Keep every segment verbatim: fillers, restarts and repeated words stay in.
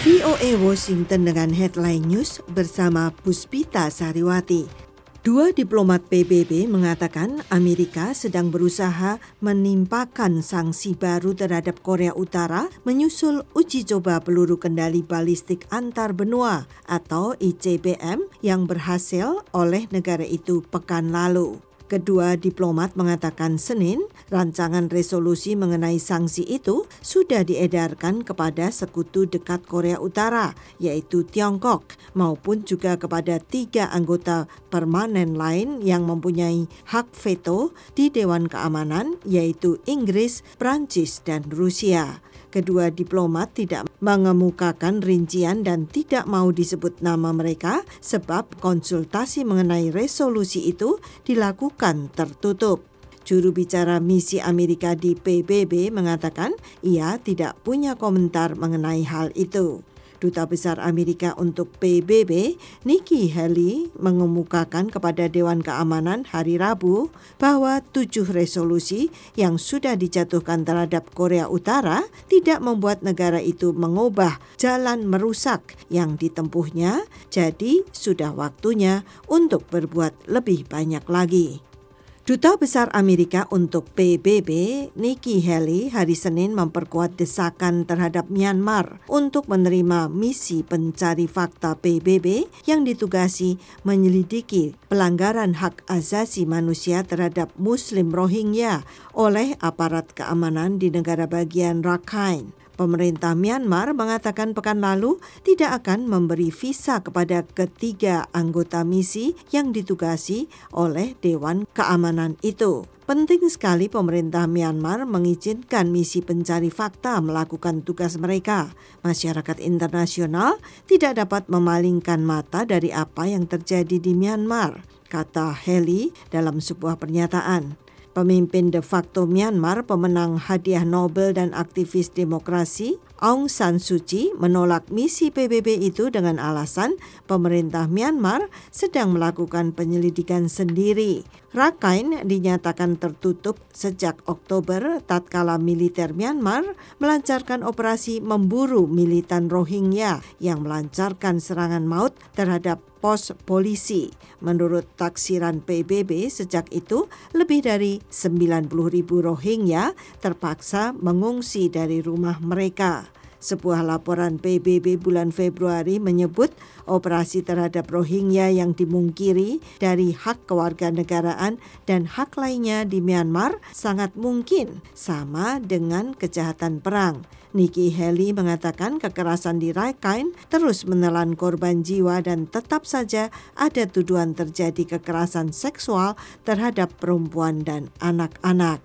V O A Washington dengan Headline News bersama Puspita Sariwati. Dua diplomat P B B mengatakan Amerika sedang berusaha menimpakan sanksi baru terhadap Korea Utara menyusul uji coba peluru kendali balistik antar benua atau I C B M yang berhasil oleh negara itu pekan lalu. Kedua diplomat mengatakan Senin, rancangan resolusi mengenai sanksi itu sudah diedarkan kepada sekutu dekat Korea Utara, yaitu Tiongkok, maupun juga kepada tiga anggota permanen lain yang mempunyai hak veto di Dewan Keamanan, yaitu Inggris, Prancis, dan Rusia. Kedua diplomat tidak mengemukakan rincian dan tidak mau disebut nama mereka sebab konsultasi mengenai resolusi itu dilakukan tertutup. Juru bicara misi Amerika di P B B mengatakan ia tidak punya komentar mengenai hal itu. Duta Besar Amerika untuk P B B, Nikki Haley, mengemukakan kepada Dewan Keamanan hari Rabu bahwa tujuh resolusi yang sudah dijatuhkan terhadap Korea Utara tidak membuat negara itu mengubah jalan merusak yang ditempuhnya, jadi sudah waktunya untuk berbuat lebih banyak lagi. Duta Besar Amerika untuk P B B, Nikki Haley, hari Senin memperkuat desakan terhadap Myanmar untuk menerima misi pencari fakta P B B yang ditugasi menyelidiki pelanggaran hak asasi manusia terhadap Muslim Rohingya oleh aparat keamanan di negara bagian Rakhine. Pemerintah Myanmar mengatakan pekan lalu tidak akan memberi visa kepada ketiga anggota misi yang ditugasi oleh Dewan Keamanan itu. Penting sekali pemerintah Myanmar mengizinkan misi pencari fakta melakukan tugas mereka. Masyarakat internasional tidak dapat memalingkan mata dari apa yang terjadi di Myanmar, kata Haley dalam sebuah pernyataan. Pemimpin de facto Myanmar, pemenang hadiah Nobel dan aktivis demokrasi Aung San Suu Kyi menolak misi P B B itu dengan alasan pemerintah Myanmar sedang melakukan penyelidikan sendiri. Rakhine dinyatakan tertutup sejak Oktober tatkala militer Myanmar melancarkan operasi memburu militan Rohingya yang melancarkan serangan maut terhadap pos polisi. Menurut taksiran P B B, sejak itu lebih dari sembilan puluh ribu Rohingya terpaksa mengungsi dari rumah mereka. Sebuah laporan P B B bulan Februari menyebut operasi terhadap Rohingya yang dimungkiri dari hak kewarganegaraan dan hak lainnya di Myanmar sangat mungkin sama dengan kejahatan perang. Nikki Haley mengatakan kekerasan di Rakhine terus menelan korban jiwa dan tetap saja ada tuduhan terjadi kekerasan seksual terhadap perempuan dan anak-anak.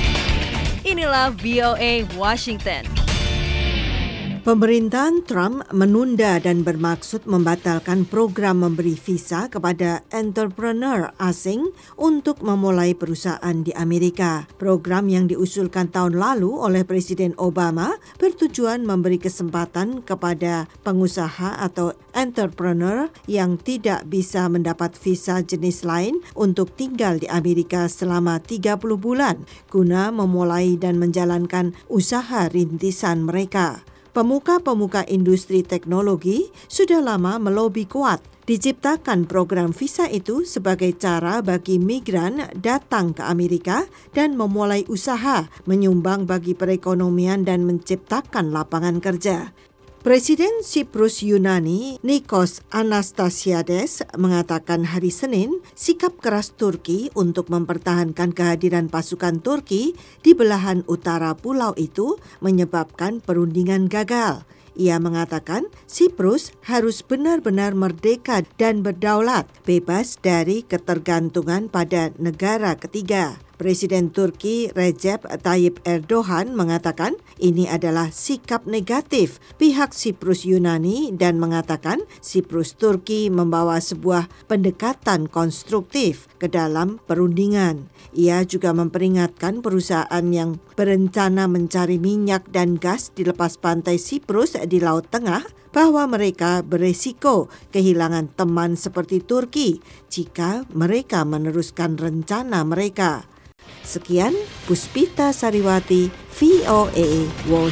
Inilah V O A Washington. Pemerintahan Trump menunda dan bermaksud membatalkan program memberi visa kepada entrepreneur asing untuk memulai perusahaan di Amerika. Program yang diusulkan tahun lalu oleh Presiden Obama bertujuan memberi kesempatan kepada pengusaha atau entrepreneur yang tidak bisa mendapat visa jenis lain untuk tinggal di Amerika selama tiga puluh bulan guna memulai dan menjalankan usaha rintisan mereka. Pemuka-pemuka industri teknologi sudah lama melobi kuat diciptakan program visa itu sebagai cara bagi migran datang ke Amerika dan memulai usaha, menyumbang bagi perekonomian dan menciptakan lapangan kerja. Presiden Siprus Yunani Nikos Anastasiades mengatakan hari Senin sikap keras Turki untuk mempertahankan kehadiran pasukan Turki di belahan utara pulau itu menyebabkan perundingan gagal. Ia mengatakan Siprus harus benar-benar merdeka dan berdaulat, bebas dari ketergantungan pada negara ketiga. Presiden Turki Recep Tayyip Erdogan mengatakan ini adalah sikap negatif pihak Siprus Yunani dan mengatakan Siprus Turki membawa sebuah pendekatan konstruktif ke dalam perundingan. Ia juga memperingatkan perusahaan yang berencana mencari minyak dan gas di lepas pantai Siprus di Laut Tengah bahwa mereka beresiko kehilangan teman seperti Turki jika mereka meneruskan rencana mereka. Sekian, Puspita Sariwati, V O A Washington.